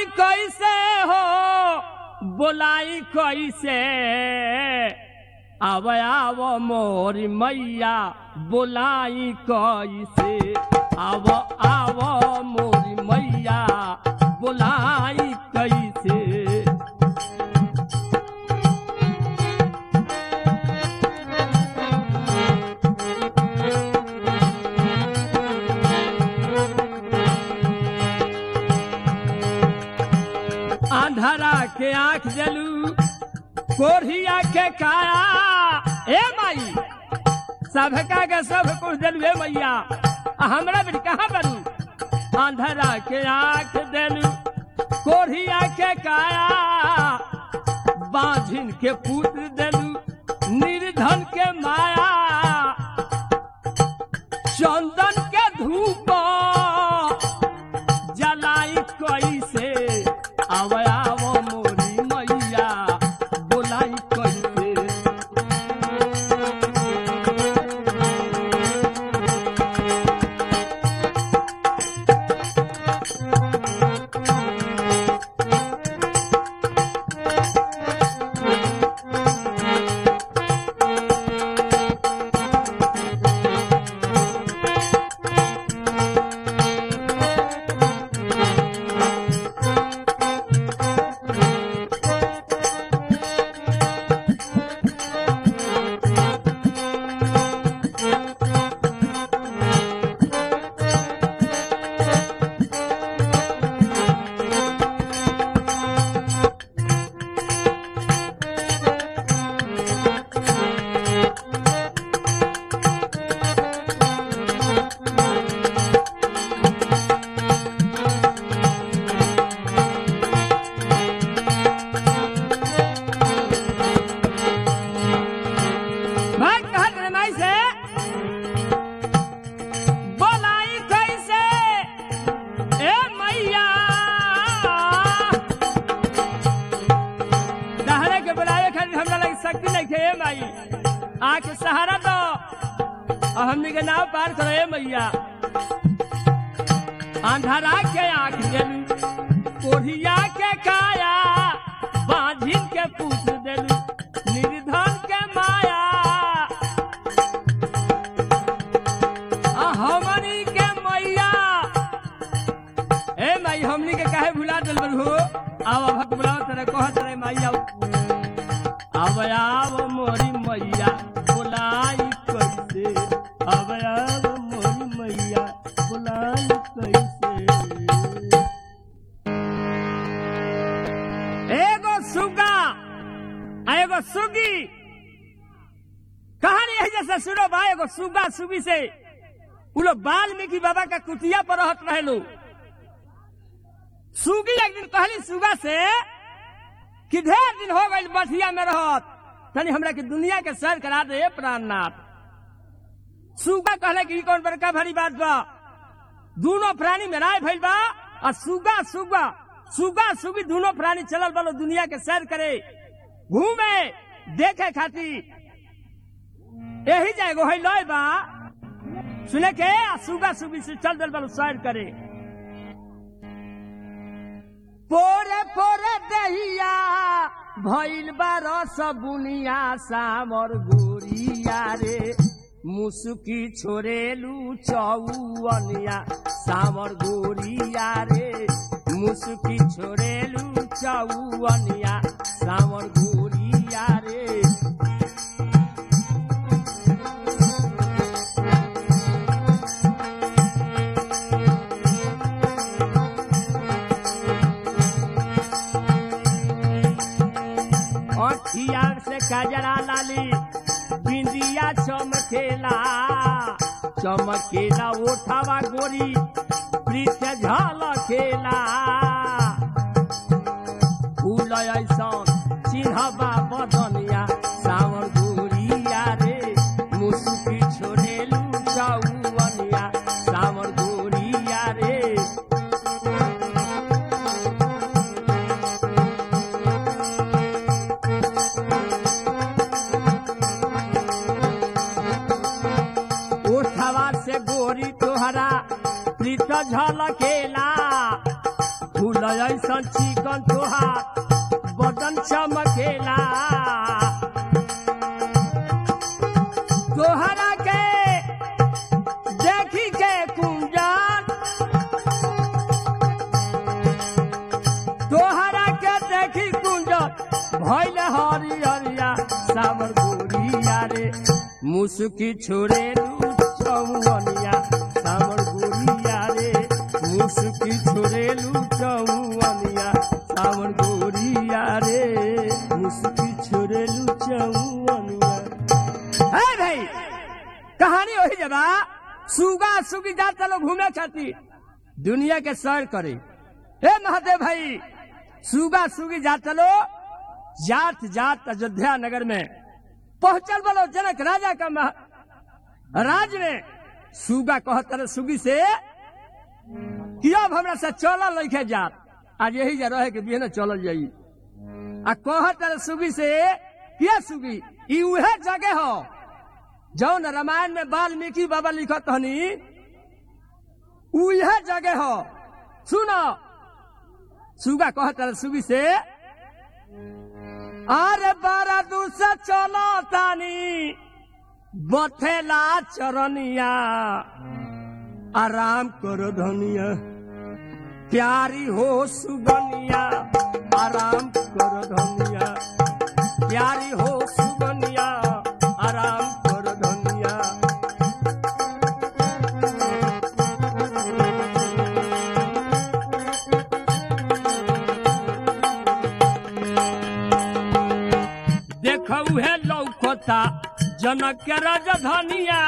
कैसे हो बोलाई कैसे आव आव मोरी मैया बोलाई कैसे आव आव मोरी मैया बोलाई कैसे अंधारा के आंख जलू कोरिया के काया ए माई सबका के सब कुछ दिलू ए मैया हमरा भी कहाँ बनू अंधारा के आंख दिलू कोरिया के काया बाझिन के पुत्र दिलू निर्धन के माया चंदन के धूप जलाई कैसे आव आव मोरी मैया बोलाई कैसे आके सहारा दो हमने के नाव पार करे मैया अंधारा के आंख देलू कोढ़िया के काया बाझिन के पुत्र देलू निर्धन के माया हमनी के मैया ए माई हमनी के काहे भुला दिल हो आव भक्त बुलाओ तेरे कह तेरे मैया आव आव मोरी मैया बोलाई कैसे आव आव मोरी मैया बोलाई कैसे एगो सुगा एगो सुगी कहानी है जैसे सुनो भाई एगो सुगा सुगी से उ लोग वाल्मीकि बाबा का कुटिया पर रहत रहे लो सुगी एक दिन कहली सुगा से कि ढेर दिन हो गई बठिया में रहत तनी हमरा के दुनिया के सैर करा दे प्राणनाथ सुगा कहले कि कौन बड़का भारी बात बा दोनों प्राणी में राय भइल बा और सुगा सुगा सुगा सुगी दोनों प्राणी चलल बालो दुनिया के सैर करे घूमे देखे खातिर यही जाएगो है लय बा सुने के सुगा सुगी से चल दल बालो सैर करे पोरे पोरे दहिया भइल बा रस बुनिया सामर गोरिया रे मुसुकी छोरेलू चौअनिया सामर गोरिया रे मुसुकी छोरेलू चौअनिया सामर गोरिया रे अखियार से कजरा लाली बिंदिया चमकेला चमकेला ओठावा गोरी प्रीत झलकेला फूल ऐसन चिन्हबा बदनिया सावर गोरिया रे मुसुकी छोड़ेलू चौअनिया सावर गोरिया रे गोरी तोहरा प्रीत झलकेला फूल बड़ा ऐसा चिकन तोहार बदन चमकेला तोहरा के देखी के कुंजन तोहरा के देखी कुंजन भइल हरी हरिया सावर गोरिया रे मुसुकी छोड़ेलू चौवनिया सावर गोरिया रे मुसुकी छोड़ेलू चौवनिया सावर गोरिया रे मुसुकी छोड़ेलू चौवनिया। है भाई कहानी वही जगह सुगा सुगी जाता लोग घूमे खातिर दुनिया के सैर करे। हे महादेव भाई सुगा सुगी जाता लो जात जात अयोध्या नगर में पहुंचल बोलो जनक राजा का राज में सुगा कहता सुगी से कि अब हमरा से चलल लिखे जात आज यही जा रहे के बिना चलल जाई आ कहता सुगी से क्या सुगी ई उहे जगह हो जौन रामायण में वाल्मीकि बाबा लिखत हनी उहे जगह हो सुनो सुगा कहता सुगी से अरे बारा दूसरा चलो तानी बथेला चरनिया आराम करो धनिया प्यारी हो सुगनिया आराम करो धनिया प्यारी हो सुगनिया आराम करो धनिया। देखऊ है लौकता जनक के राजधानिया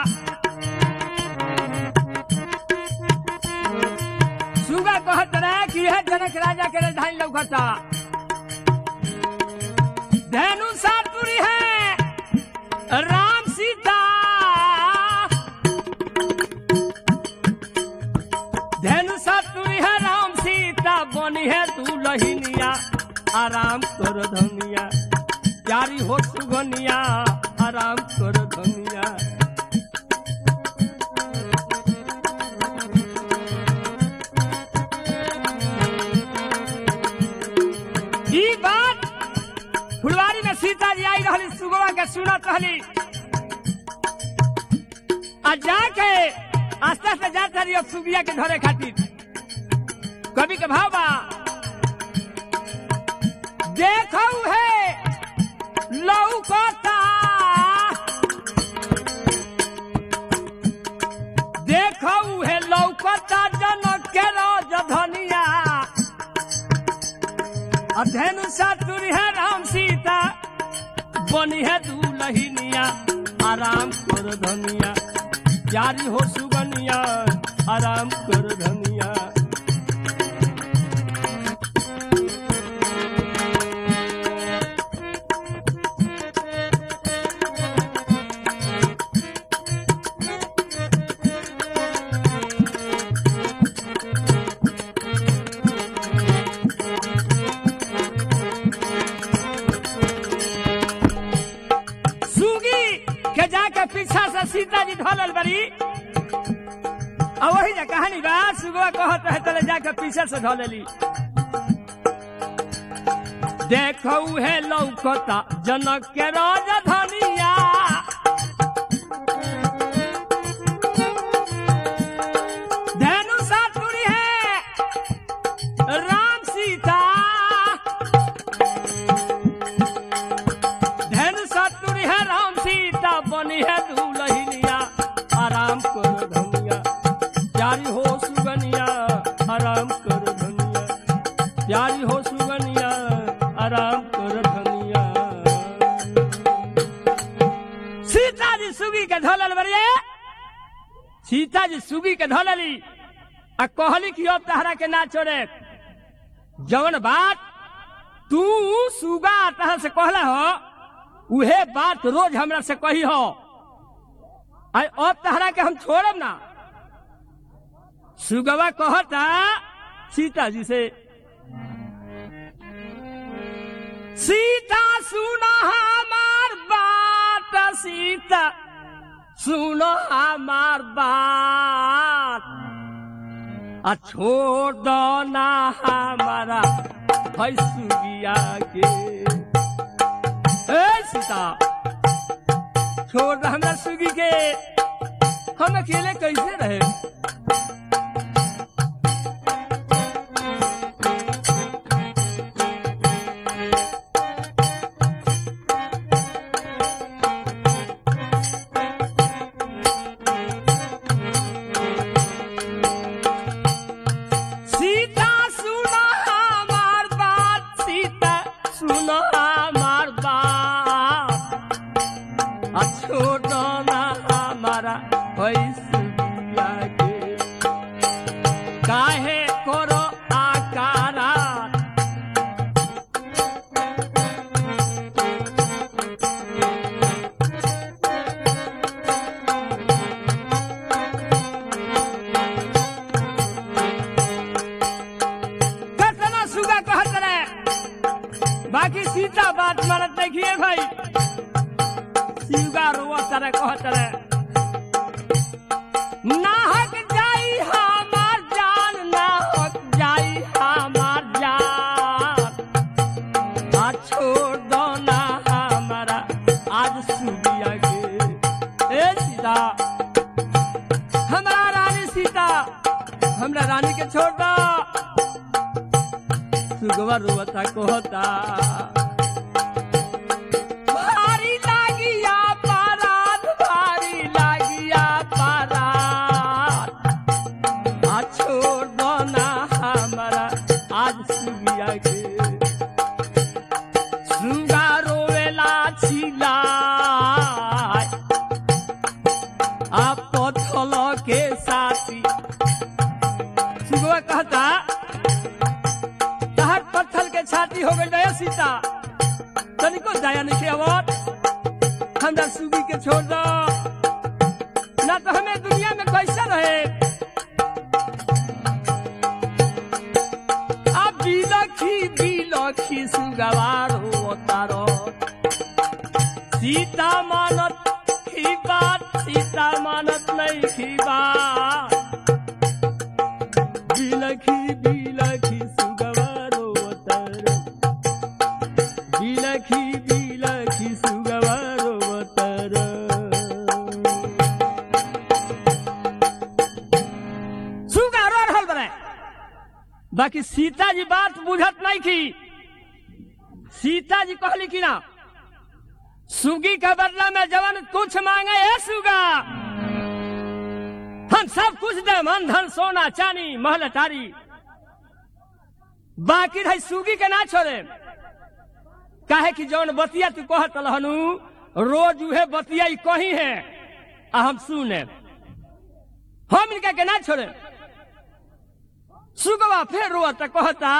सुगा कहत रहे कि है जनक राजा के राजधानी लौकता धनु सातुरी है राम सीता धनु सातुरी है राम सीता बनी है दुल्हनिया आराम कर धनिया प्यारी हो सुगनिया आराम कर धनिया। ई बात फुलवारी में सीता जी आई रही सुगवा के सुनत रही आ जाके आस्ते आस्ते जात रही सुगिया के धरे खातिर कभी के भावा देखो है लौकता देखो है लौकता जनक के राजधानिया अधेनु सातुरी है राम सीता बनी है दुल्हनिया आराम कर धनिया प्यारी हो सुगनिया आराम कर धनिया। पीछा से सीता जी ढोलल बड़ी और वही जा कहानी बा सुगवा कहत है तले जाके पीछे से ढोलेली देखो है लौकता जनक के राजधानिया धनु सातुरी है राम सीता धनु सातुरी है राम सीता बनी है दुल्हनिया आराम कर धनिया प्यारी हो सुगनिया आराम कर धनिया प्यारी हो सुगनिया आराम कर धनिया। सीता जी सुगी के ढोलल बरिए सीता जी सुगी के ढोलली आ कहली कि अब तहरा के ना छोड़े जवन बात तू सुगा तहरा से कहला हो उहे बात रोज हमरा से कही हो अब तहरा के हम छोड़ब ना। सुगवा कहता सीता जी से सीता सुना हमार बात सीता सुनो हमार बात आ छोड़ दो ना हमारा भैंसुगिया के। ए सीता छोड़ दो हमरा सुगी के, हम अकेले कैसे रहे। काहे करो आकारा कितना सुगा कहत रहे, बाकी सीता बात मानत देखिए भाई। सुगा रोवा तरह कहत रहे, नाहक जाई हमार जान, नाहक जाई हमार जान, आ छोड़ दो ना हमारा आज सुगिया के। ए सीता हमारा रानी सीता, हमरा रानी के छोड़ दो। सुगवा रोता कहता, भारी लागिया पारात, भारी लागिया पारात, आ छोड़ दो ना हमारा आज सुगिया के। सुगा रोवेला छिला आ पथल के साथी। सुगवा कहता, तहर पत्थर के छाती हो गई दया सीता, तनिको दया नहीं आवत, हमरा सुगी के छोड़ दो ना तो हमें दुनिया में कैसे रहे। अब बिलखी सुगवारो तारो, सीता मानत की बात, सीता मानत नहीं की बात। बिलखी सुगवारो तारो, बिलखी सुगवारो तारो। सुगा रो रहल बने, बाकी सीता जी बात बुझत नहीं की। सीता जी कहली कि ना, सुगी के बदला में जवन कुछ मांगे है सुगा, हम सब कुछ दे, मन धन सोना चांदी महल अटारी, बाकी रही सुगी के ना छोड़े। काहे कि जौन बतिया तू कहत रहनु रोज उहे बतिया कही है आ हम सुने, हम इनका के ना छोड़े। सुगवा फिर रोत कहता,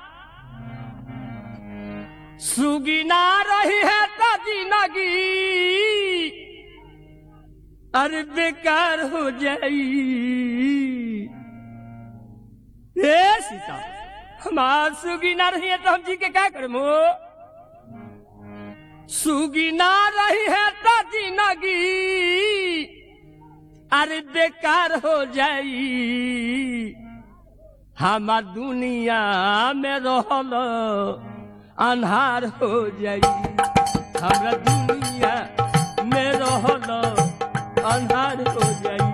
सुगी ना रही है तो जिंदगी अरे बेकार हो जाई। ए सीता हमार सुगी ना रही है तो हम जी के क्या करमो। सुगी ना रही है तो जिंदगी अरे बेकार हो जाई। हमार दुनिया में रहल अन्हार हो जाई। हमरा दुनिया में रहल अन्हार हो जाई।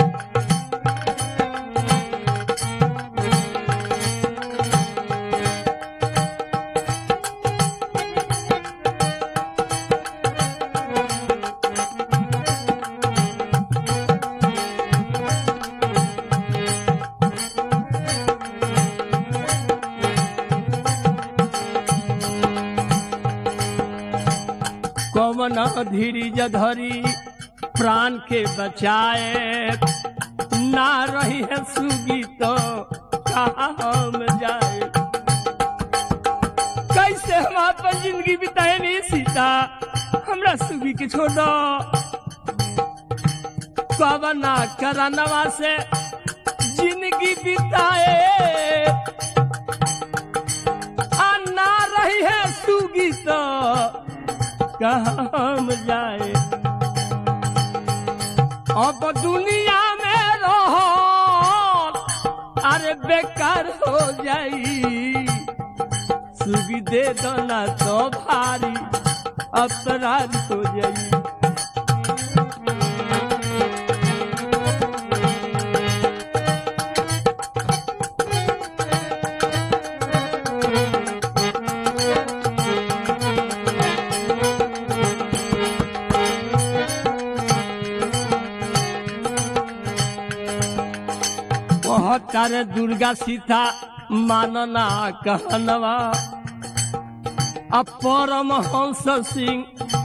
कौन धीरज धरी प्राण के बचाए, ना रही है सुगी तो कहाँ हम जाए। कैसे हम अपन जिंदगी बिताए नहीं सीता, हमरा सुगी के छोड़ दो। कवना करानवा से जिंदगी बिताए, आ ना रही है सुगी तो कहाँ हम जाए। अब दुनिया में रहो अरे बेकार हो जाई। सुगी दे दो ना तो भारी अपराध हो जाई। कहतारे दुर्गा सीता मानना कहनवा। अब परमहंस सिंह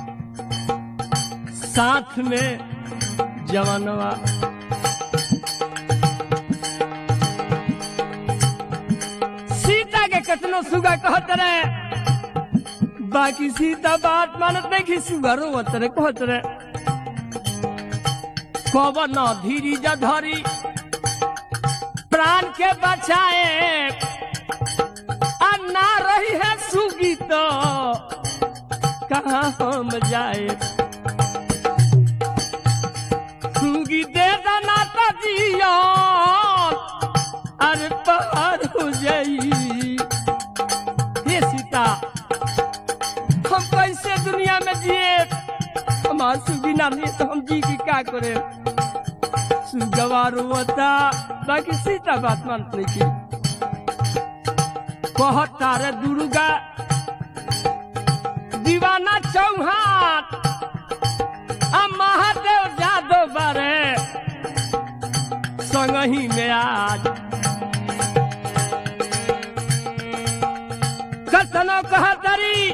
साथ में जवानवा। सीता के कितनो सुगा कहत रहे, बाकी सीता बात मानत नहीं कि सुगा रोवत रहे कहत रहे। कवन धीरी धरी प्राण के बचाए, ना रही है सुगी तो कहाँ हम जाए। सुगी दे देना तो जियो, अरे पहाड़ हो जाई। हे सीता हम कैसे दुनिया में जिए, हमार सुगी ना रही तो हम जी की क्या करे। सुगवा रोता बाकी सीता बात मानत नहीं की। कहतारे दुर्गा दीवाना चौहान महादेव जादव बारे संगही में आज। कथनो कहतरी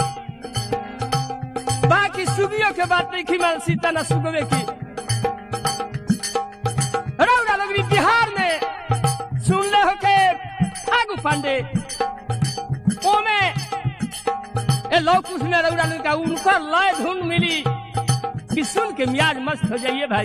बाकी सुगियों के बात नहीं की। मान सीता न सुगवे की। रौरा लगरी बिहार में सुन ले हो के फागु पांडे ओमे ए लोग कुछ ने रौरा लोग का उनका लय धुन मिली कि सुन के मियाज मस्त हो जाइए भाई।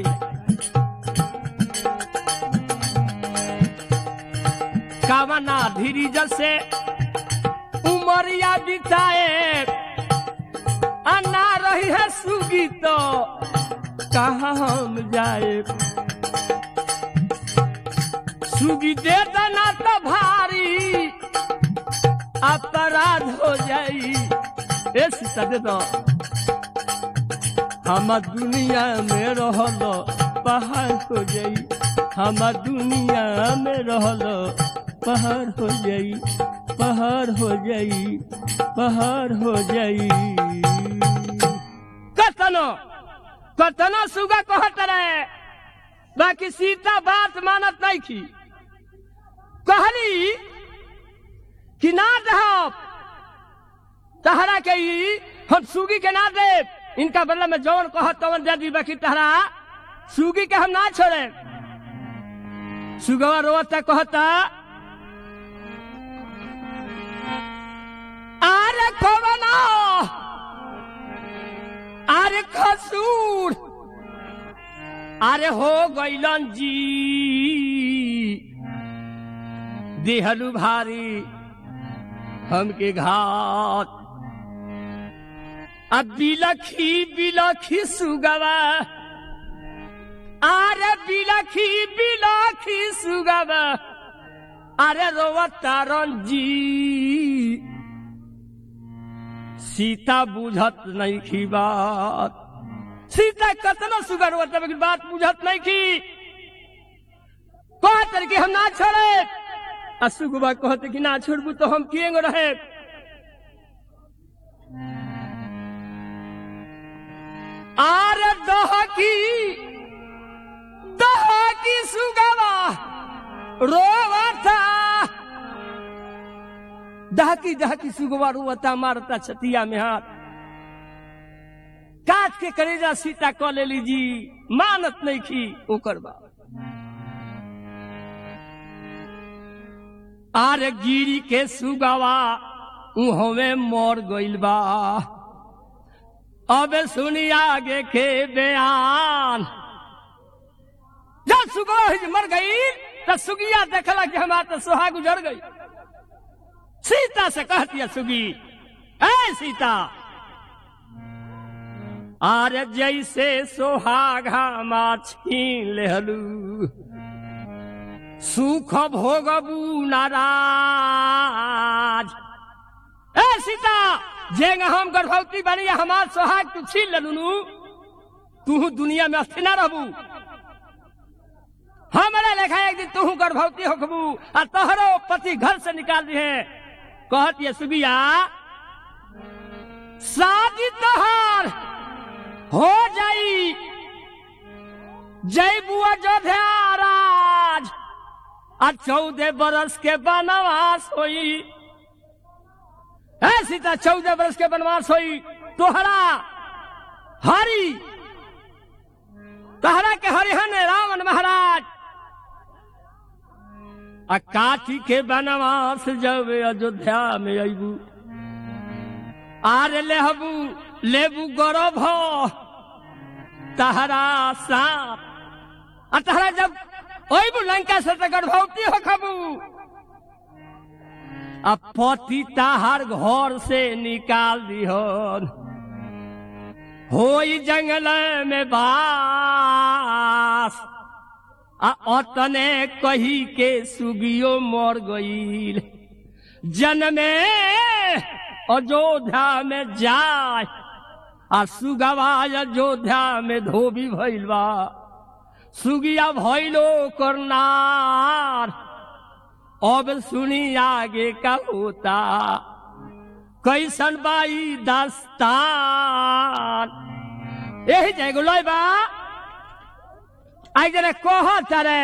कावना धीरी जैसे उमरिया बिताए, अन्ना रही है सुगी तो कहाँ हम जाए। सुगी दे देना तो भारी अपराध हो जाई। ए सीता दे दो, हम दुनिया में रहल पहाड़ हो जाई। हम दुनिया में रहल पहाड़ हो जाई, पहाड़ हो जाई, पहाड़ हो जाई। कतनो कतनो सुगा कहत रहे, बाकी सीता बात मानत नहीं की। कहली कि ना दहब तहरा के हम सुगी के ना दे, इनका बदला में जौन कहत तवन दे दी, बाकी तहरा सुगी के हम ना छोड़े। सुगवा रोता कहता, अरे कवना अरे खसूर अरे हो गइलन जी देहलू भारी हमके घात। अब बिलखी बिलखी सुगवा, अरे बिलखी बिलखी सुगवा, अरे रोवता रंजी। सीता बुझत नहीं की बात। सीता कतना सुगर होता है, बात बुझत नहीं की। कहते कि हम ना छोड़े, असुगवा कहते कि ना छोड़बू तो हम किएंगे रहे। आरे दहकी सुगवा रोवता, दहकी दहकी सुगवा रोवता, मारता छतिया में हाथ। काट के करेजा सीता कह ले लीजी, मानत नहीं की ओकर बा। आरे गिरी के सुगवा उहों में मोर गइल बा। अब सुनी आगे के बयान। जब सुगवा मर गई तो सुगिया देखला कि हमारा तो सोहा गुजर गई। सीता से कहती है सुगी, ऐ सीता, आरे जैसे सोहागा मा छीन लेहलू, सुख भोगबू नाराज। ए सीता जेंग हम गर्भवती बनी हमार सोहाग तू छीन ललू तू दुनिया में अस्थिर ना रहबू। हमारे लेखा एक दिन तू गर्भवती होखबू और तोहरो पति घर से निकाल दिए। कहती है सुबिया शादी तोहार हो जाई जय बुआ जोध्या राज और 14 बरस के बनवास होई। सीता 14 बरस के बनवास होई तोहरा हरि तोहरा के हरिहन रावण महाराज काठी के बनवास जब अयोध्या में अबू आर लेहबू लेबू गौरव तहरा साथ और तहरा जब अबू लंका से गर्भवती हो खबू अब पति ताहर घर से निकाल दिहन होई जंगल में बास अतने कही के सुगियो मर गईल जन्मे अयोध्या में जाय आ सुगवा अयोध्या में धोबी भइल बा सुगिया भइलो करनार। अब सुनी आगे का होता कैसन बाई दास्तान। यही जाएगो लोई बा आई जरा कह तारे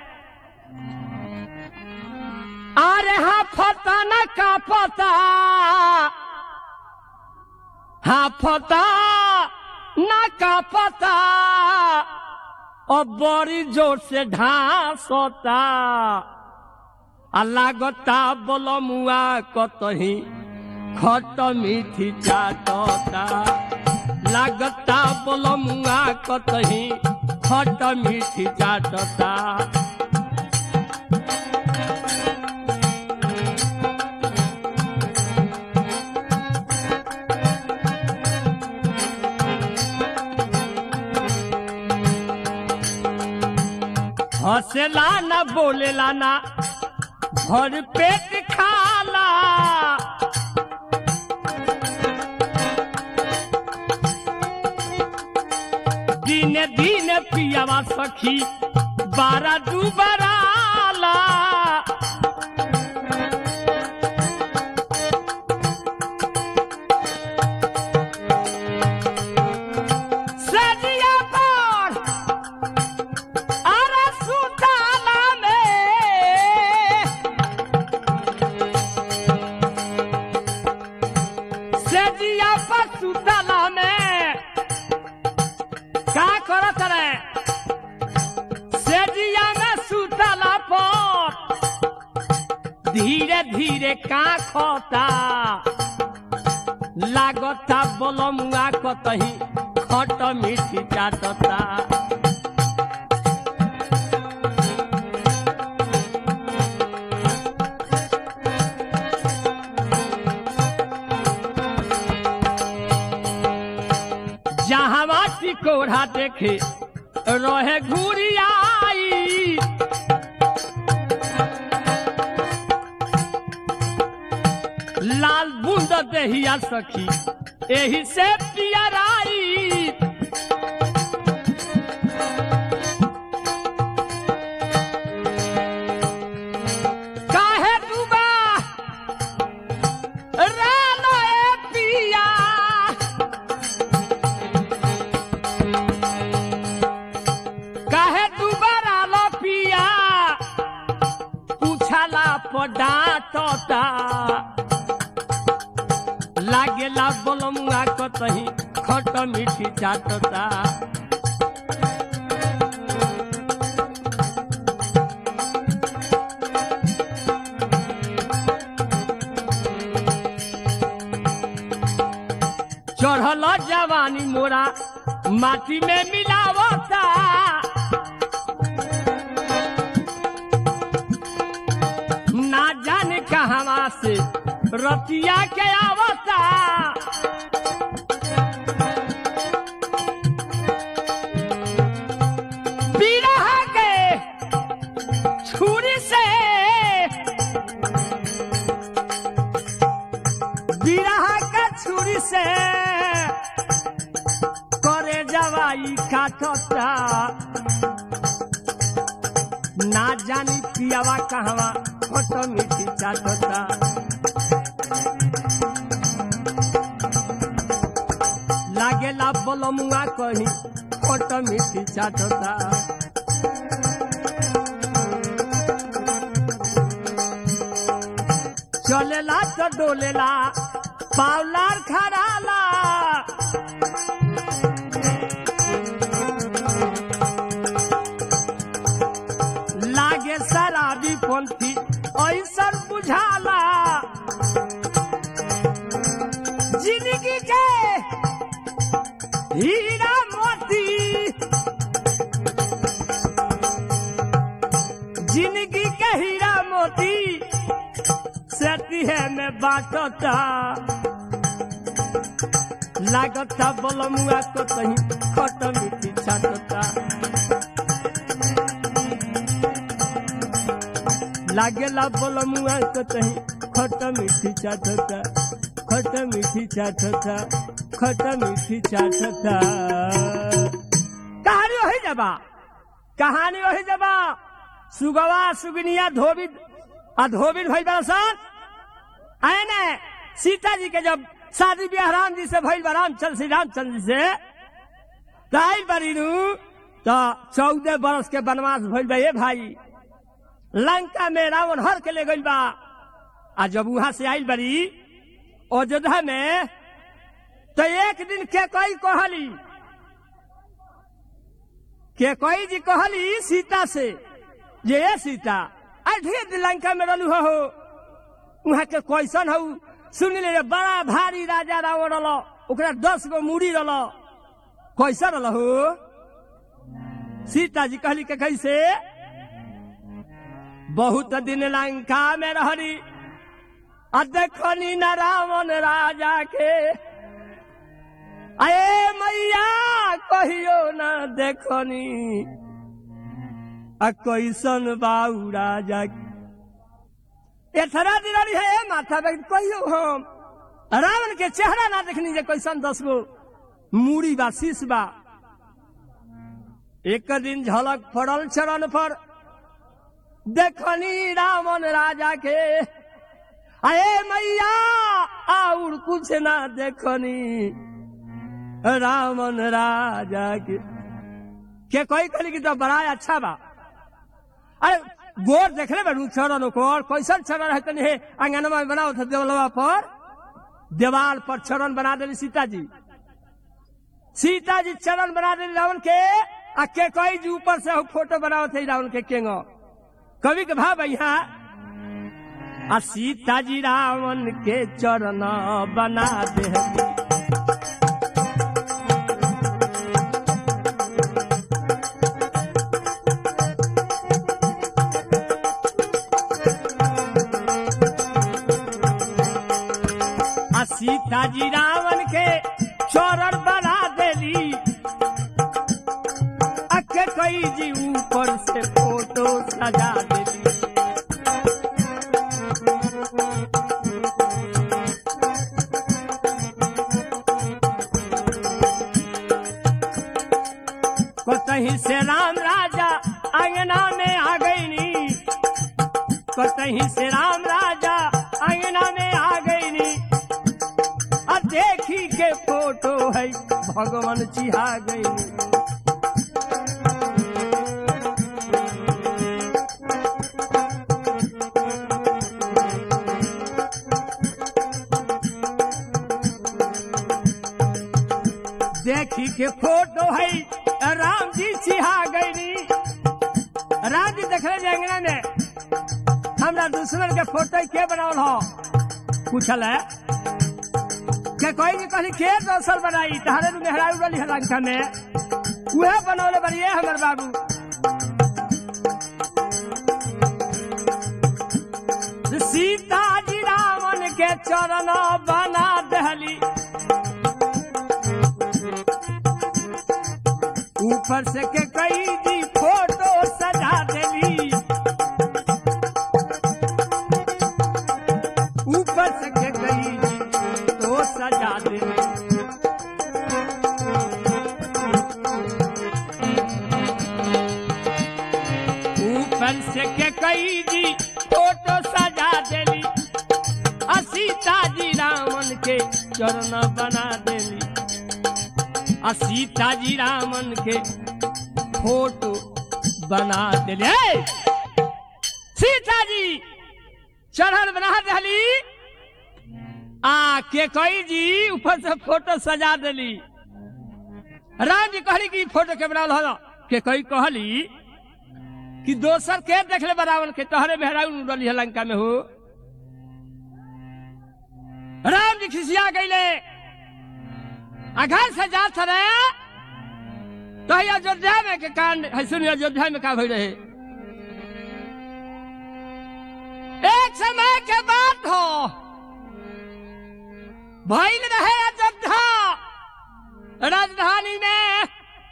अरे हाँ फता न का पता हाँ फता न का पता और बड़ी जोर से ढांस होता लागता बलमुआ कतही खट मीठी चाटता लागता बलमुआ कतही खट मीठी चाटता। हंसेला ना बोलेला ना भर पेट खाला दिने दिने पियावा सखी 12 दुबराला धीरे धीरे का खोता लागता बलमुआ कतही खट मीठी चाटता। जहाँ बाटी कोढ़ा देखे रहे घूरियाई लाल बूंद देहिया सखी एही से पियराई काहे डूबा रानो ए पिया काहे डूबा रालो पिया पूछला पडाटता लागेला बलमुआ कतही खट मीठी चाटता। चढ़ल जवानी मोरा माटी में मिलावता ना जाने कहां से रतिया के आवता बिरहा के छुरी बिरहा का छुरी से करे जवाई काटता ना जानी पियावा कहवा फोटो मिट्टी चाटता लागेला बोलमुआ कहीं फोटो मिट्टी चाटता चलेला तो डोलेला पावलार खराला लागे शराबी पंथी ऐसा बुझाला जिंदगी के हीरा मोती जिंदगी के हीरा मोती सेती है मैं बाटता लागता बोलमुआ को कहीं खट मिट्टी छाटता लागेला बोलमुआ को कहीं खट मिट्टी चाटता खट मिट्टी चाटता खट मिट्टी चाटता कहानी वही जबा कहानी वही जबा सुगवा सुगनिया धोबित धोबित भइल बरसन आए ने सीता जी के जब शादी ब्याह राम जी से भइल बा रामचंद्र श्री रामचंद्र जी से ताई बरीनु तो 14 बरस के वनवास भइल बा ये भाई लंका में रावण हर के ले गइल बा आ जब वहां से आइल बरी अयोध्या में तो एक दिन के कोई जी कहली सीता से ये सीता अढ़े लंका में रहलू हो वहां के कैसन हो सुन ले बड़ा भारी राजा रावण रल ओकरा 10 गो मूड़ी रल कैसा रल हो सीता जी कहली के कैसे बहुत दिन लंका में रहली देखनी न रावण राजा के अये मैया कहियो न देखनी कैसन बाऊ राजा एथरा दिलारी है माथा पे कहियो हम रावण के चेहरा ना देखनी जे कैसन 10 गो मूड़ी बा शीश बा एक दिन झलक पड़ल चरण पर देखनी रावण राजा के अये मैया और कुछ ना देखनी रावण राजा के कोई कहली कि तो बड़ा अच्छा बा अरे गोर देख ले बड़ू चरण को कैसन चरण है तनी आंगनवा में बनाओ था देवलवा पर देवाल पर चरण बना दे सीता जी चरण बना दे रावण के कोई जी ऊपर से फोटो बनाओ थे रावण के केंगो कवि के भाव यहाँ सीता जी रावण के चरण बना दे सीता जी रावण के चरण बना देली अके कई जी ऊपर से फोटो सजा देली कतही से राम राजा अंगना में आ गईनी कतही से राम राजा अंगना में आ गईनी देखी के फोटो है भगवान चिहा गई देखी के फोटो है राम जी चिहा गई राम जी देख रहे अंगना में हमरा दुश्मन के फोटो के बनावल हो पूछल है क्या कोई जी कहली के दोसर बनाई तहारे मेहरारू वाली लंका में वह बनौले बनिए हमर बाबू सीता जी रावण के चरण बना दहली ऊपर से के कई जी फोटो सजा देली ऊपर से के कई जी कई जी फोटो सजा देली, आ सीता जी रामन के चरण बना देली, आ सीता जी रामन के फोटो बना देली। सीता जी चरण बना देली, आ के कई जी ऊपर से फोटो सजा देली। राम जी कहली कि फोटो के बनावल हो, के कई कहली कि दोसर के देखले रावण के, तोहरे बेहराउन उड़ली है लंका में हो। राम जी खिसिया गईले, घर से जात रहे तो अयोध्या में के कांड है। सुनिए अयोध्या में का भई रहे। एक समय के बात हो, भइल रहे अयोध्या राजधानी में,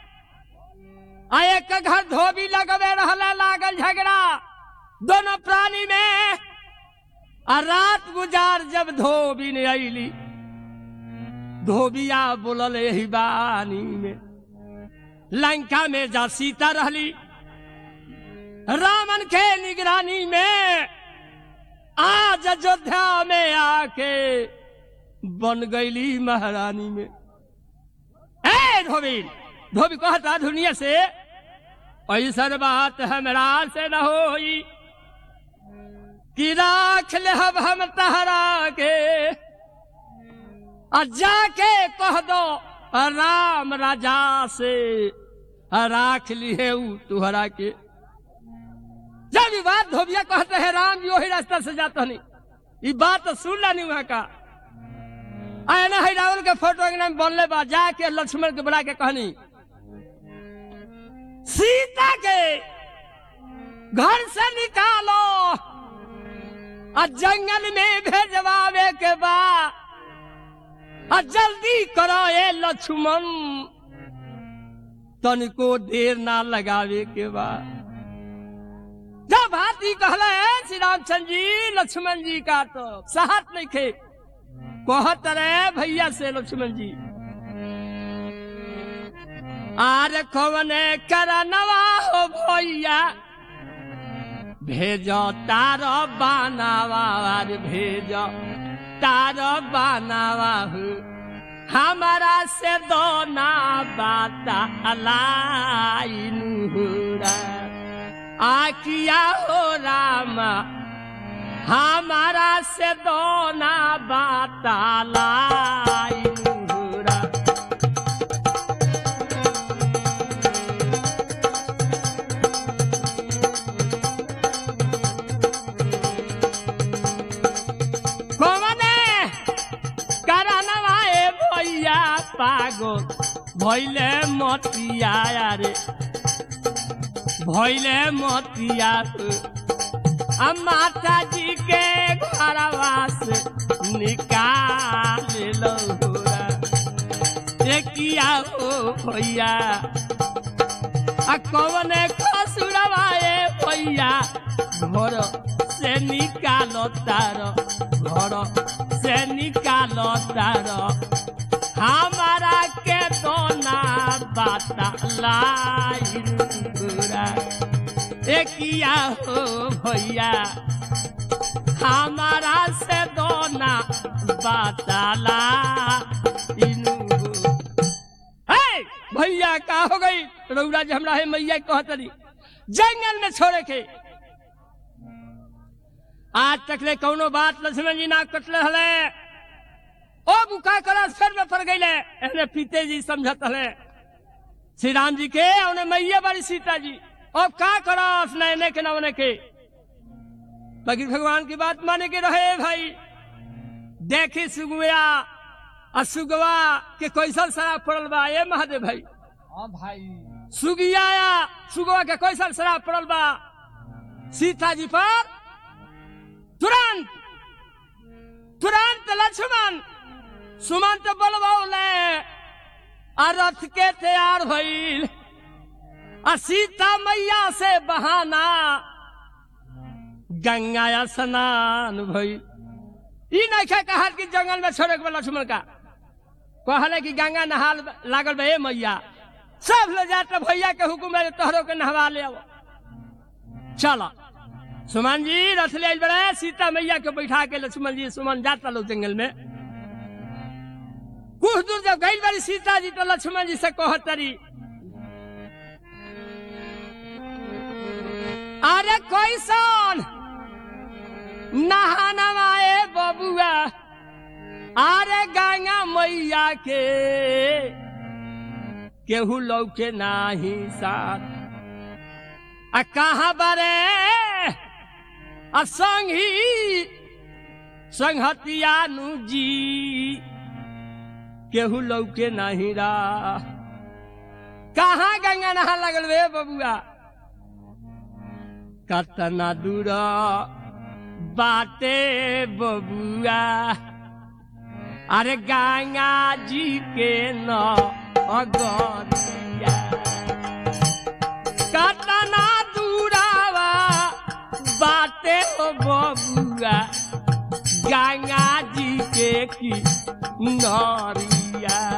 एक घर धोबी लगवे रहला, लागल झगड़ा दोनों प्राणी में। आ रात गुजार जब धोबी ने अली, धोबिया बोलल यही बानी में, लंका में जा सीता रहली रामन के निगरानी में, आज अयोध्या में आके बन गईली महारानी में। ए धोबी, धोबी कहता दुनिया से ऐसा बात हमरा से न होई कि राख ले हम तहरा के, जाके कह दो राम राजा से राख ली है तुहरा के। जब ये बात धोबिया कहते हैं राम जी वही रास्ता से जाता नहीं, ये बात तो सुन ला नहीं वहां का। आया ना रावण के फोटो में बोलने बा, जाके लक्ष्मण के बुला के कहनी सीता के घर से निकालो, और जंगल में भेजवावे के बाद जल्दी करो ये लक्ष्मण, तनिको देर ना लगावे के बाद। जब बात ही कहला है श्री रामचंद्र जी लक्ष्मण जी का तो साहत नहीं खे, कहत रहे भैया से लक्ष्मण जी आर कवने करनवा हो भैया, भेजो तार बनावा, आर भेजो तार बनावा हो, हमारा से दोना बाता अलाइनुरा, आकिया हो रामा हमारा से दोना बाता अलाइनुरा। पागल भैले मतिया रे, भैले मतिया, माता जी के घरवा से निकाल लो किया हो भैया, कौने खसुरवा भैया, घर से निकालो तारो, घर से निकालो तारो, हमारा के दोना बाता लाइनुरा, किया हो भैया, हमारा से दोना बाता लाइनु। भैया का हो गई रउरा जी हमरा है मैया कहतरी जंगल में छोड़े के, आज तक ले कौनो बात लक्ष्मण जी ना कटले हले, ओ बुका करा सर में पड़ गई ले, पीते जी समझत हले श्री राम जी के, उन्हें मैया बड़ी सीता जी, अब का करा नए के ना उन्हें के, बाकी भगवान की बात माने के रहे भाई। देखी सुगुआ और सुगवा के कैसल शराब पड़ल बा, ये महादेव भाई। हाँ भाई, सुगिया सुगवा के कैसल शराब पड़ल बा सीता जी पर। तुरंत तुरंत लक्ष्मण सुमंत बोलबौले और रथ के तैयार भइल, और सीता मैया से बहाना गंगा स्नान भइल। ई नहीं कहा कि जंगल में छोड़े के लक्ष्मण का, कहले कि गंगा नहा लागल बे मैया, सब ले जाते भैया के हुक्म है तोहरों के नहवा ले आओ। चलो सुमन जी रथ ले आइल बड़े सीता मैया के बैठा के लक्ष्मण जी सुमन जाता लो जंगल में। कुछ दूर जब गई बड़ी सीता जी तो लक्ष्मण जी से कहतरी अरे कैसन नहानवाए बबुआ अरे गंगा मैया के केहू लौके नाही साथ आ कहाँ बरे संगी संहतियानु जी केहू लौके नाही रा कहाँ गंगा नहा लगल वे बबुआ कतना दूर बाटे बबुआ अरे गंगा जी के न अगरिया कतना दूरावा बाटे बबुआ गंगा जी के की नरिया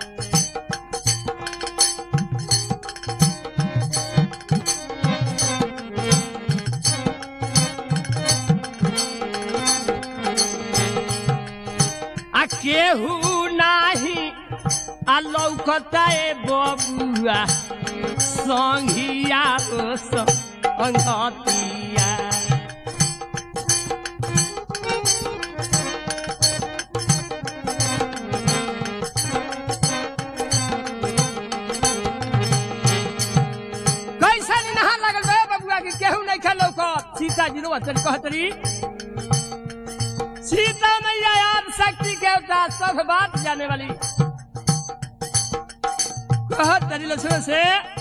केहू नाही लौकताए बबुआ संघिया संगतिया कैसा नहा लगल बे बबुआ के केहू नहीं खा लौकत। सीता जी रो कहतरी सीता मैया याद शक्ति के अवतार सब बात जाने वाली कहतरी लक्ष्मण से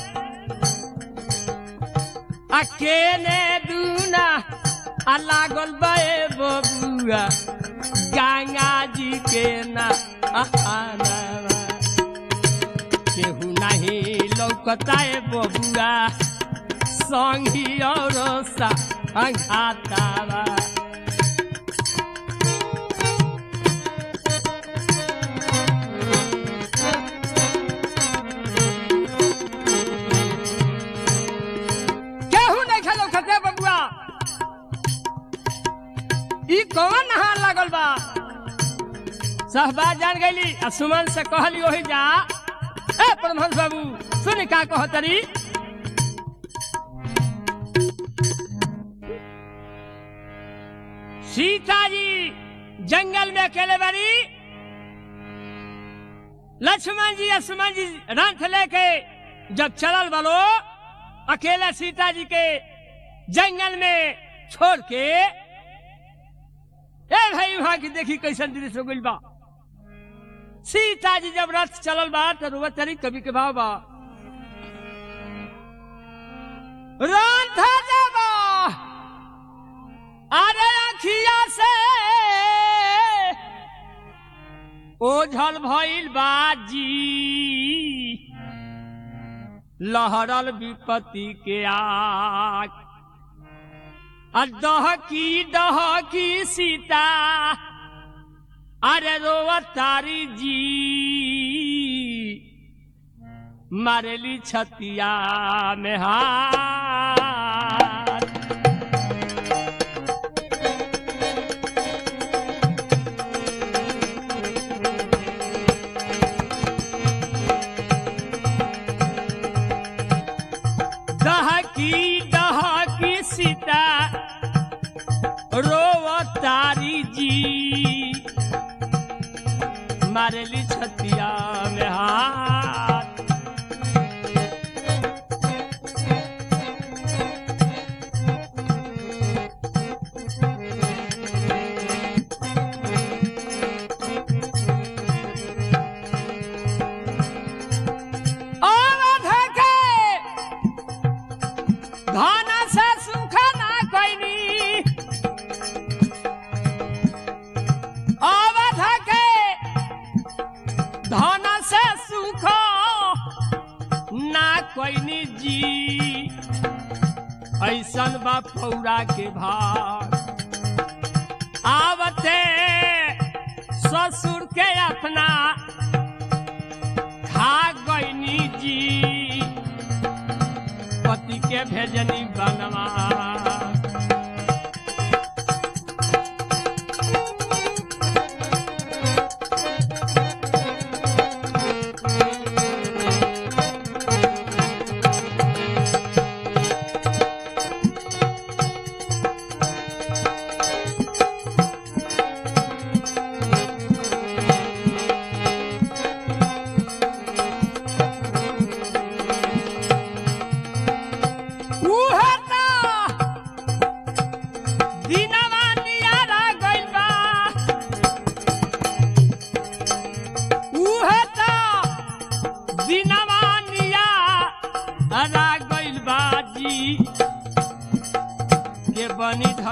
अकेले दूना लागल बे बबुआ गंगा जी के ना केहू नहीं लौकताए बबुआ संगी और संघातावा कौन नहा लागल बा सब बात जान गईली। सुमन से कहली वही जा ए परमहंस बाबू सुन का कहतरी सीता जी जंगल में अकेले बड़ी लक्ष्मण जी रथ लेके जब चलल बलो अकेले सीता जी के जंगल में छोड़ के ए भाई वहां की देखी कैसन दृश्य हो गइल बा। सीता जी जब रथ चलल बा तो रुआ तरी कभी के भाव बा रथ जब अरे अखिया से ओझल भइल बाजी लहरल विपत्ति के आग दहकी सीता अरे रोवतारी जी मारेली छतिया में हाथ दहकी सीता रोवतारी जी मारेली छतिया में हाथ धाना से सूखा ना कोई अवध के धाना से सूखा ना कोई जी ऐसन बा पौरा के भाग आवते ससुर के अपना खा गईनी जी पति के भेजनी बनवा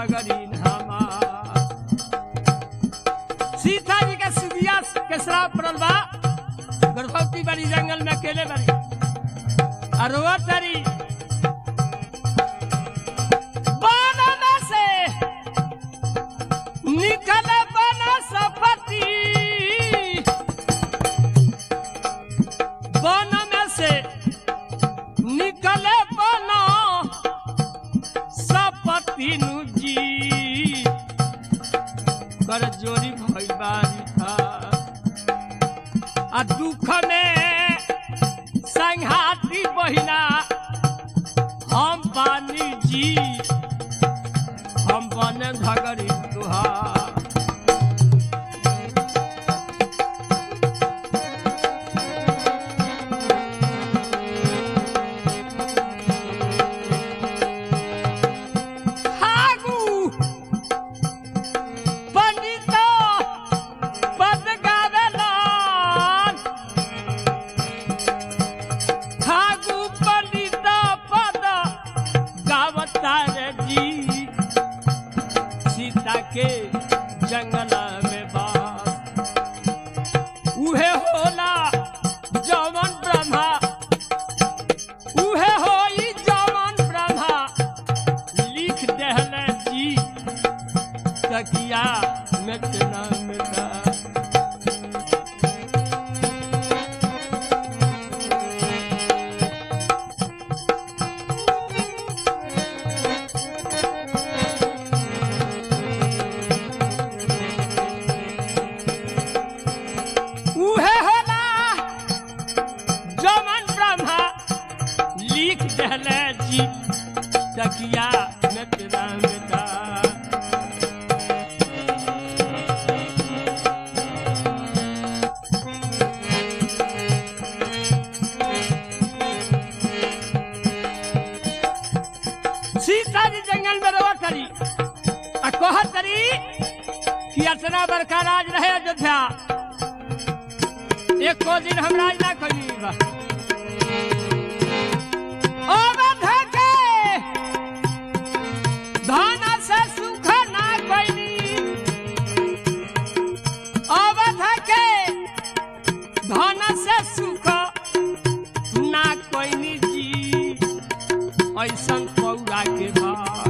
झगड़ी हमार। सीता जी के सुगिया के श्राप पड़ल बा, गर्भवती बड़ी जंगल में अकेले बड़ी अरुआ तरी वन में से निकले बनस्पति, वन में से निकले बनस्पति जी कर जोरी भइल बारी था आ दुख में संघाती बहिना हम बानी जी, हम बने झगड़ी तुहार। के जंगल में बास उहे होला जवन ब्रह्मा, उहे होई जवन ब्रह्मा लिख देहले जी तकिया में तेना मिटा। जी तकिया में तेरा मिटा। सीता जी जंगल में रवा करी आ कहत करी कि इतना बड़का राज रहे अयोध्या, एको दिन हम राज ना करी धन से सुख ना कोई, अवध के धन से सुख ना कोई जी, ऐसन पौरा के भाग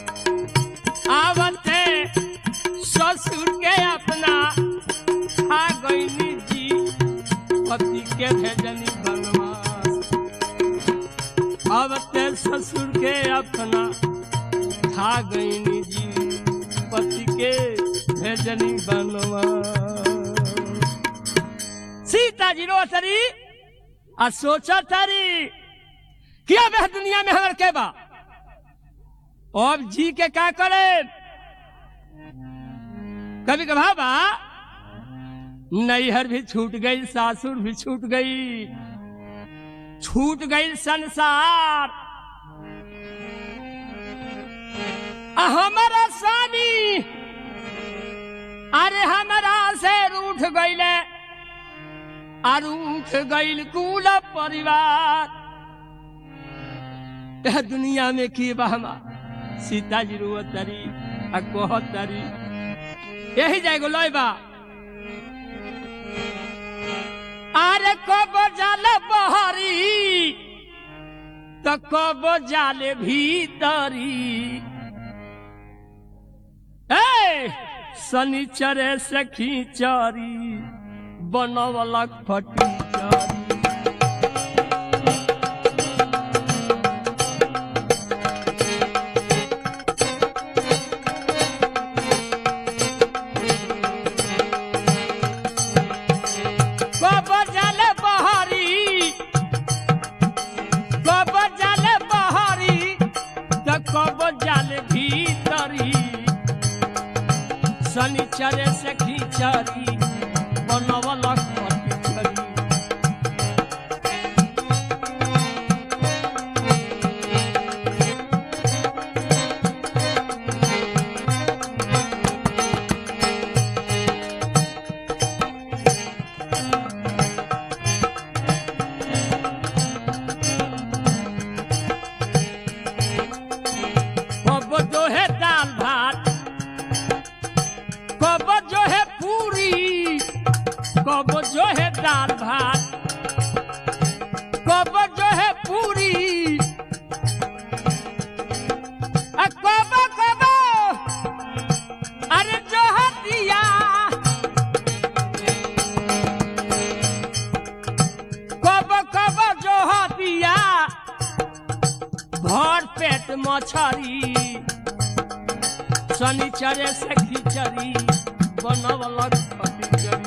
आवते ससुर के अपना खा गईनी जी, पति के भेजनी बनवास। आवते ससुर के अपना खा गईनी जी, पति के भेजनी बनवास। सीता जी रो तरी आ सोचा तरी कि अब दुनिया में हमारे के बा, अब जी के क्या करे। कभी कहा बा नैहर भी छूट गई, सासुर भी छूट गई, छूट गई संसार। हमारा स्वामी अरे हमारा से रूठ गईले, रूठ गईल कुल परिवार। दुनिया में की बहमा सीता जी रोतरी आ कहतरी यही जाएगो लयबा। अरे कब जाले बहरी तो कब जाले भीतरी, शनिचरे से खींचरी बनवलक फटीचरी। कब जाले बहरी कब जाले बहरी तो कब जाले भीतरी, शनिचरे से खींचरी बनवलक फटीचरी। कब दोहे दाल भात कब जो है दाल भात, कब जो है पूरी, कब कब अरे जो है दिया, कब कब जो है दिया, भर पेट मछरी, शनिचरे से खिचड़ी बनवलक खिचड़ी।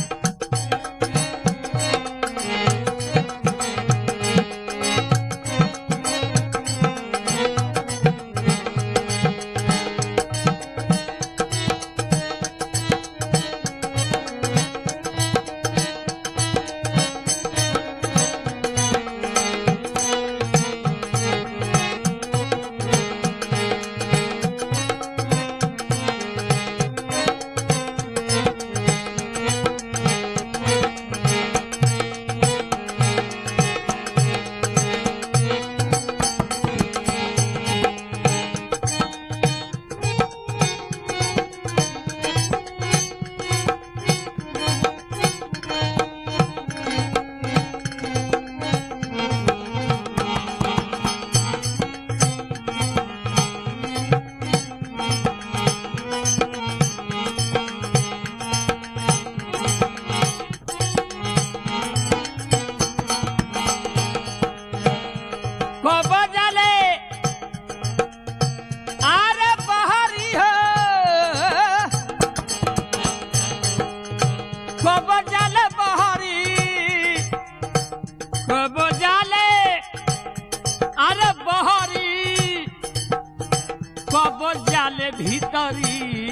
भीतरी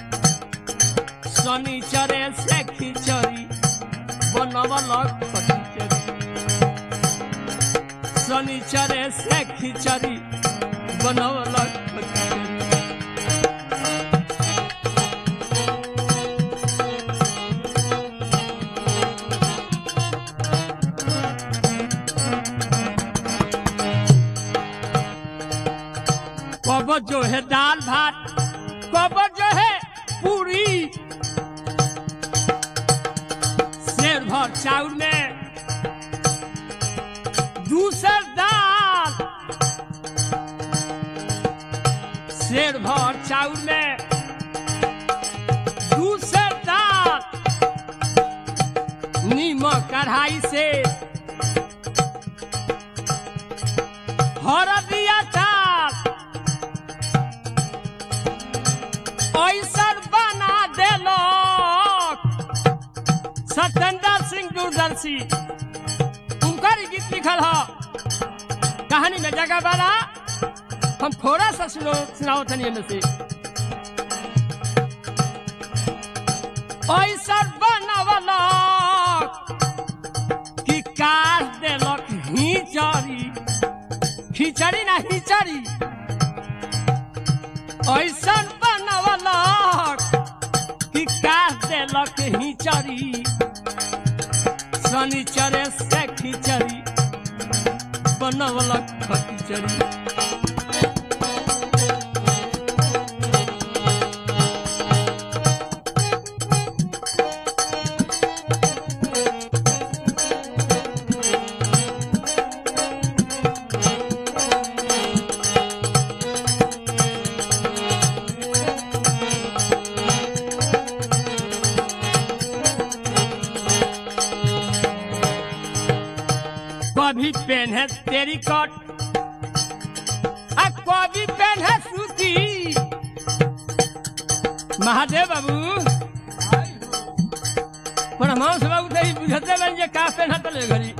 शनिचरे से खिचड़ी बनवलक खिचड़ी, शनिचरे से खिचड़ी बनवलक खिचड़ी। कब जो है दाल भात, कब जो है पूरी, शेर भर चाउर में दूसर दाल, शेर भर चाउर में दूसर दाल, नीमक कढ़ाई से हरदिया दाल, ऐसा बना देलक सत्येंद्र सिंह दूरदर्शी। उनका गीत लिखल है, कहानी में जगह वाला हम थोड़ा सा सुनाओ तनी में से। ऐसा बनावलक कि काट देलक हिचड़ी, खिचड़ी ना हिचड़ी, ऐसा कि काट देलक हिचड़ी, शनिचरे से खिचड़ी बनवलक खिचड़ी। कभी पहने तेरी कट, कभी पहने सूती। महादेव बाबू परमांस बाबू तो बुझते बन जे का पहना तले घड़ी।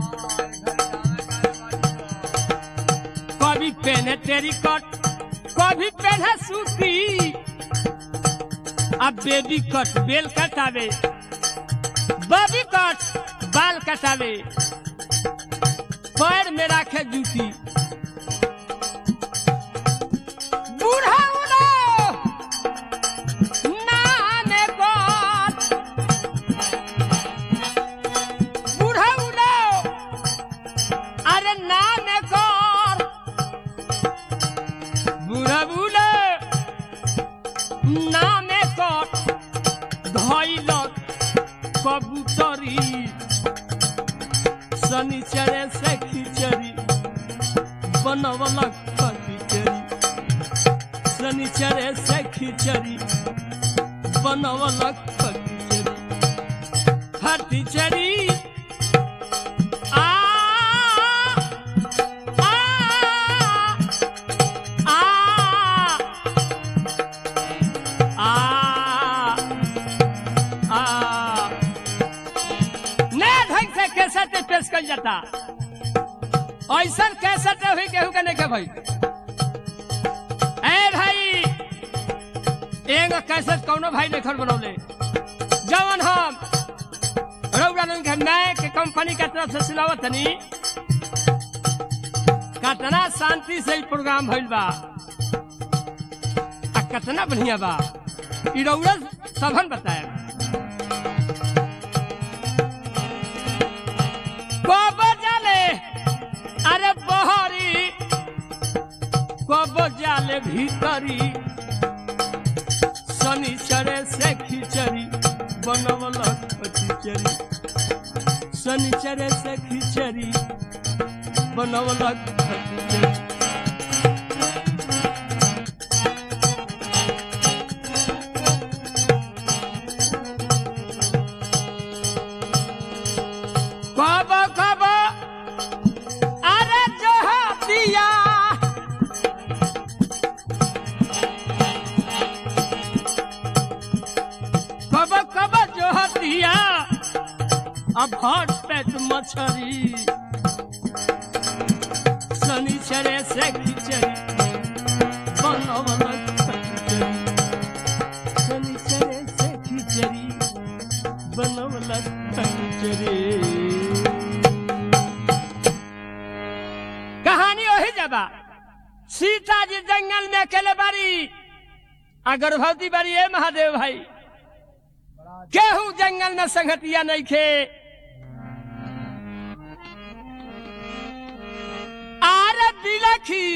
कभी पहने तेरी कट, कभी पहने सूती, अब बेबी कट बेल कटावे, बॉबी कट बाल कटावे, पैर में राखे जूती। बूढ़ा उलो नामे कट, बूढ़ा उलो अरे नामे कर, बूढ़ा उलो नामे कट धइलक कबूतरी शनिचरे से खिचड़ी बनवलक खिचड़ी शनिचरे से खिचड़ी बनवलक खिचड़ी खिचड़ी पेश कर जाता ऐसा कैसेट हुई केहू के नहीं के भाई ए भाई एगो कैसेट कौनो भाई नहीं खर बनौले जवन हम रउरा लोग मैं के कंपनी के तरफ से सुनावत तनी कितना शांति से प्रोग्राम भइल बा आ कितना बढ़िया बा ई रउरा सबन बताए अरे बहरी कब जाले भीतरी शनिचरे से खिचड़ी बनवलक खिचड़ी शनिचरे से खिचड़ी बनवलक खिचड़ी अब हट पेट मछरी शनिचरे से खिचड़ी बनवलक खिचड़ी शनिचरे से खिचड़ी बनवलक खिचड़ी। कहानी वही जबा सीता जी जंगल में अकेले बारी आ गर्भवती बारी ए महादेव भाई केहू जंगल में संगतिया नहीं खे आरे बिलखी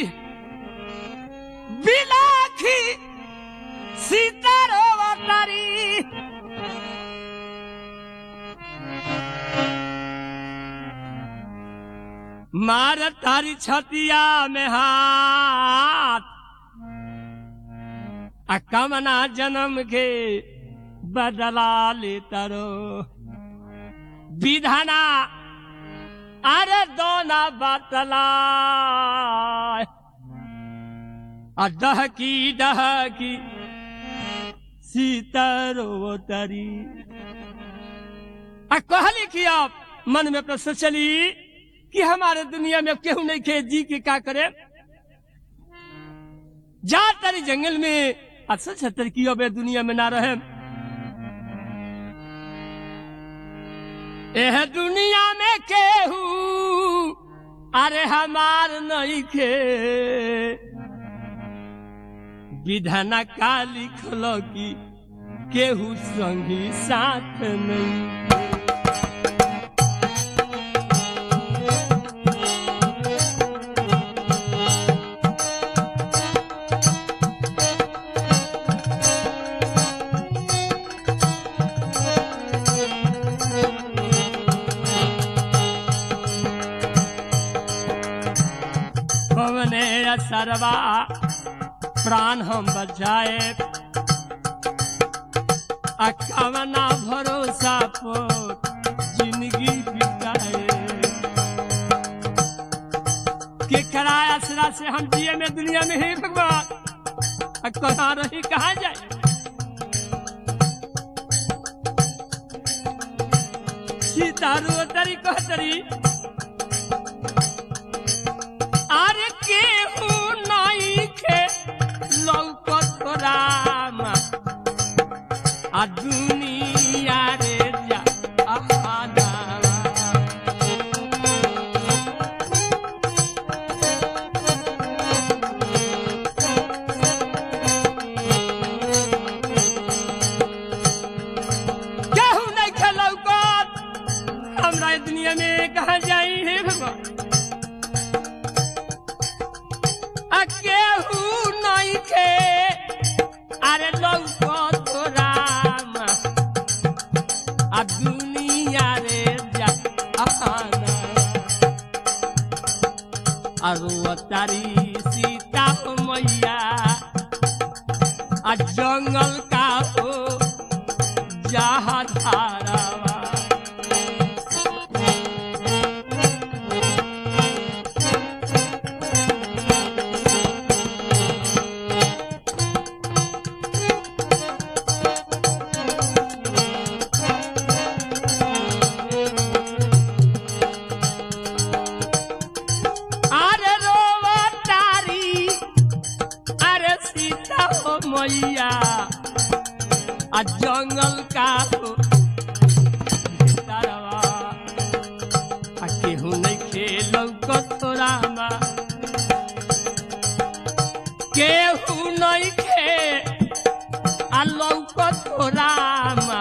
बिलखी सीता रोवतारी मार तारी छतिया में हाथ आ कमना जन्म के बदला लेता रो विधाना अरे दोना बतला डहकी डहकी सीता रोवतारी कहली कि आप मन में प्रश्न चली कि हमारे दुनिया में केहू नहीं खे जी के क्या करे जा तारी जंगल में 78 की अब दुनिया में ना रहे एह दुनिया में केहू अरे हमार नहीं खे विधाना का लिखल की केहू संगी साथ नहीं सरवा प्राण हम बचाए अकावना भरोसा पर जिंदगी बिताए के कराया आसरा से हम जिए में दुनिया में ही भगवान कहाँ रही कहाँ जाए सीता रोवतारी कहतरी अरे केहू नहीं खे लौकत राम आ दुनिया रे जा केहू नहीं खे लौकत हमरा दुनिया में कहाँ जाई है भगवान केहू नहीं खे अरे लौकत राम आ जहाँ धारावा मैया आ जंगल का हो तारवा आ केहू नहीं खेलो कथोरा मा केहू नहीं खे आ लौकथोरा मा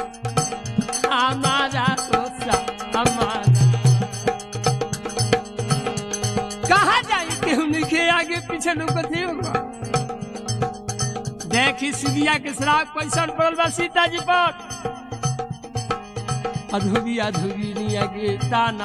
हमारा रोसा हमारा कहा जाए केहू नहीं खे आगे पीछे लौकथे होगा देखी सिदिया के श्राप कैसन पड़ल बा सीता जी पर अधूरी अधूरी निया के ताना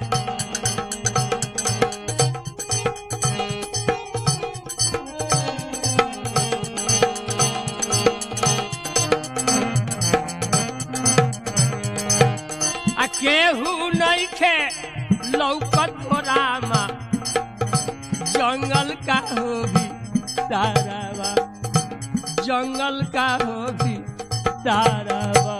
आ केहू नहीं खे लौकत हो रामा जंगल का हो भी तारावा जंगल का हो भी तारावा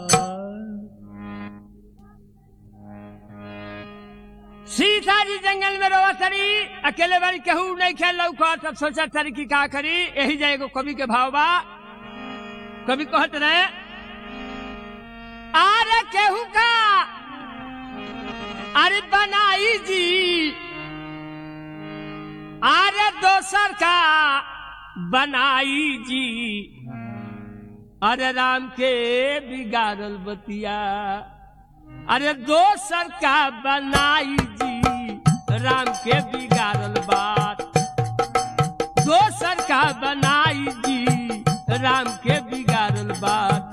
सीता जी जंगल में रोवा तरी अकेले बारी कहू नहीं खेल लौका तब सोचा तरी की का करी यही जाएगो कवि के भाव बा कवि कहत रहे अरे केहू का अरे बनाई जी अरे दोसर का बनाई जी अरे राम के बिगाड़ल बतिया अरे दोसर का बनाई जी राम के बिगाड़ल बात दोसर का बनाई जी राम के बिगाड़ल बात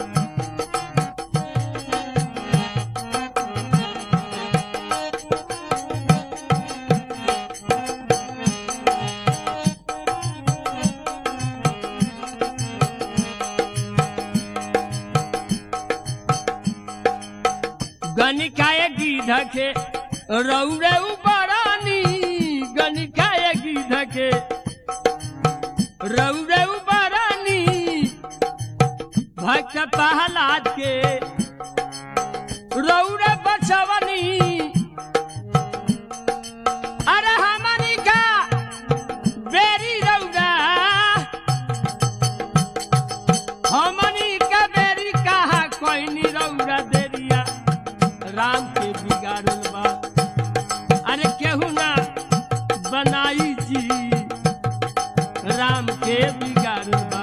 गनिकाय गिध के रौरे बरानी गनिकाय गिध के रौरे बरानी भक्त प्रहलाद के रौरे बचवनी अरे हमनी का बेरी रौरा हमनी का बेरी कहा कोई नी रौरा देरिया राम के बिगाड़ल बा अरे केहू ना बनाई जी राम के बिगाड़ल बा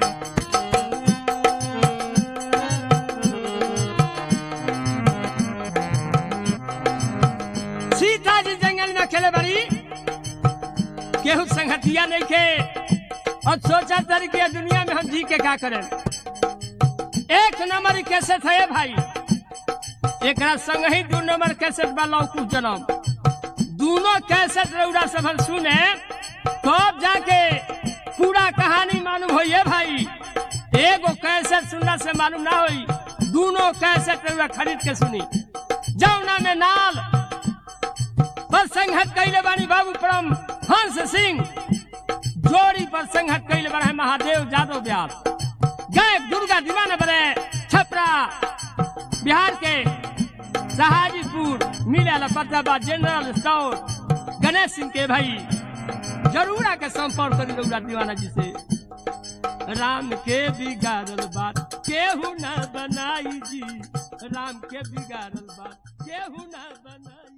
सीता जी जंगल में अकेले बड़ी केहू संगतिया नहीं के और सोचा तरीके दुनिया में हम जी के क्या करें एक नंबर कैसे थे भाई एक संग ही 2 नंबर कैसेट बा लौकू जन्म दोनों कैसेट रउरा सफल सुने तब जाके पूरा कहानी मालूम हो ये भाई एगो कैसेट सुनने से मालूम ना होई दोनों कैसेट रउरा खरीद के सुनी जौना में नाल पर संघत कैले बानी बाबू परम हंस सिंह जोड़ी पर संघत कैले बने महादेव यादव ब्यास गायक दुर्गा दीवाना बने छपरा बिहार के सहाजीपुर मिलेला पत्राबाद जनरल स्टोर गणेश सिंह के भाई जरूर आके संपर्क करी रउरा दीवाना जी से राम के बिगाड़ल बात केहू न बनाई जी राम के बिगाड़ल बात केहू न बनाई।